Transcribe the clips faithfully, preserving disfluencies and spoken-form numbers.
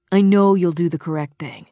I know you'll do the correct thing."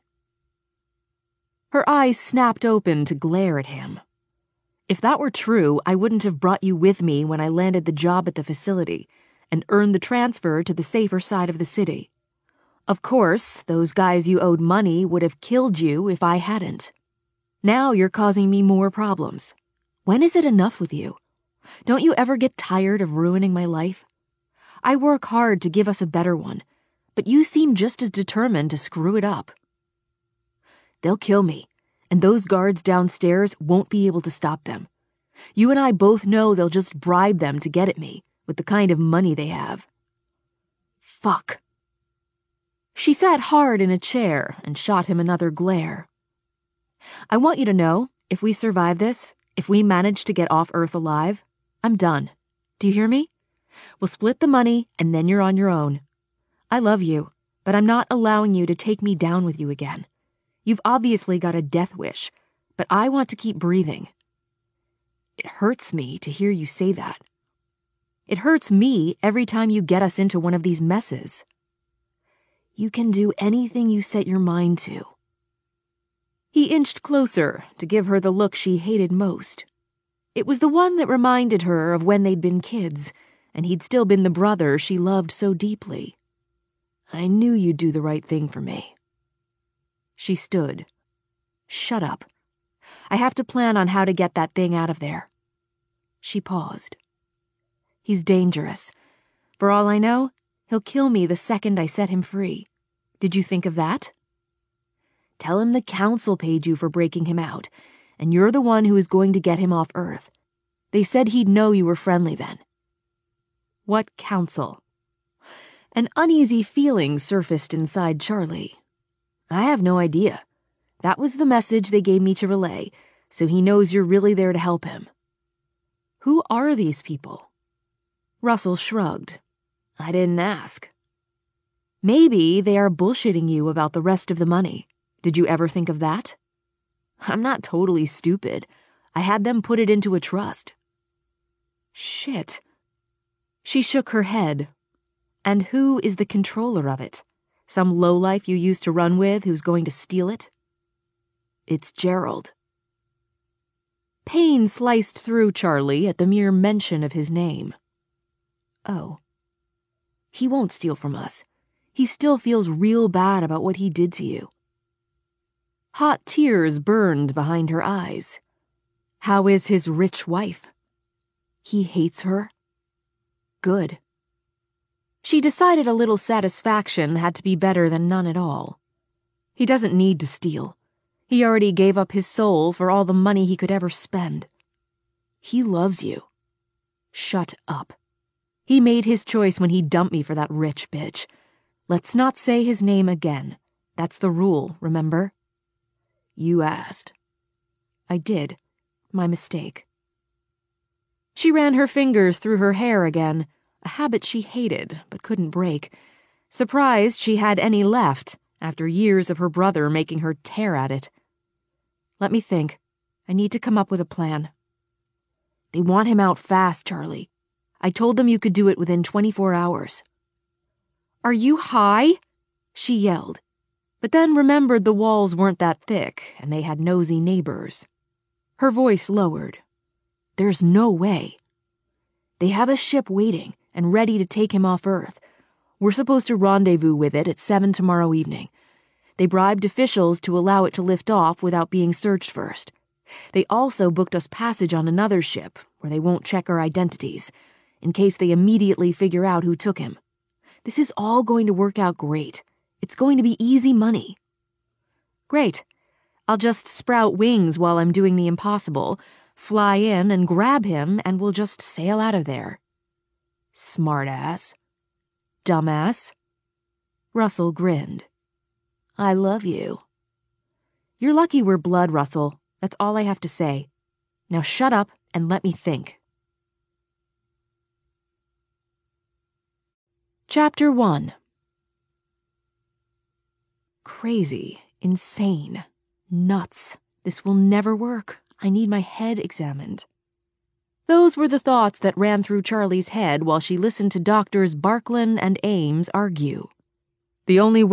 Her eyes snapped open to glare at him. "If that were true, I wouldn't have brought you with me when I landed the job at the facility and earned the transfer to the safer side of the city. Of course, those guys you owed money would have killed you if I hadn't. Now you're causing me more problems. When is it enough with you? Don't you ever get tired of ruining my life? I work hard to give us a better one, but you seem just as determined to screw it up." "They'll kill me, and those guards downstairs won't be able to stop them. You and I both know they'll just bribe them to get at me, with the kind of money they have." "Fuck." She sat hard in a chair and shot him another glare. "I want you to know, if we survive this, if we manage to get off Earth alive, I'm done. Do you hear me? We'll split the money, and then you're on your own. I love you, but I'm not allowing you to take me down with you again. You've obviously got a death wish, but I want to keep breathing." "It hurts me to hear you say that. It hurts me every time you get us into one of these messes." "You can do anything you set your mind to." He inched closer to give her the look she hated most. It was the one that reminded her of when they'd been kids, and he'd still been the brother she loved so deeply. "I knew you'd do the right thing for me." She stood. "Shut up. I have to plan on how to get that thing out of there." She paused. "He's dangerous. For all I know, he'll kill me the second I set him free. Did you think of that? Tell him the council paid you for breaking him out, and you're the one who is going to get him off Earth. They said he'd know you were friendly then." "What council?" An uneasy feeling surfaced inside Charlie. "I have no idea. That was the message they gave me to relay, so he knows you're really there to help him." "Who are these people?" Russell shrugged. "I didn't ask." "Maybe they are bullshitting you about the rest of the money. Did you ever think of that?" "I'm not totally stupid. I had them put it into a trust." "Shit." She shook her head. "And who is the controller of it? Some lowlife you used to run with who's going to steal it?" "It's Gerald." Pain sliced through Charlie at the mere mention of his name. "Oh. He won't steal from us. He still feels real bad about what he did to you." Hot tears burned behind her eyes. "How is his rich wife?" "He hates her." "Good." She decided a little satisfaction had to be better than none at all. "He doesn't need to steal. He already gave up his soul for all the money he could ever spend." "He loves you." "Shut up. He made his choice when he dumped me for that rich bitch. Let's not say his name again. That's the rule, remember?" "You asked." "I did. My mistake." She ran her fingers through her hair again, a habit she hated but couldn't break, surprised she had any left after years of her brother making her tear at it. "Let me think. I need to come up with a plan." "They want him out fast, Charlie. I told them you could do it within twenty-four hours. "Are you high?" she yelled, but then remembered the walls weren't that thick and they had nosy neighbors. Her voice lowered. "There's no way. They have a ship waiting and ready to take him off Earth. We're supposed to rendezvous with it at seven tomorrow evening. They bribed officials to allow it to lift off without being searched first. They also booked us passage on another ship where they won't check our identities, in case they immediately figure out who took him. This is all going to work out great. It's going to be easy money." "Great. I'll just sprout wings while I'm doing the impossible, fly in and grab him, and we'll just sail out of there." "Smartass." "Dumbass." Russell grinned. "I love you." "You're lucky we're blood, Russell. That's all I have to say. Now shut up and let me think." Chapter one. Crazy, insane, nuts. This will never work. I need my head examined. Those were the thoughts that ran through Charlie's head while she listened to doctors Barklin and Ames argue. The only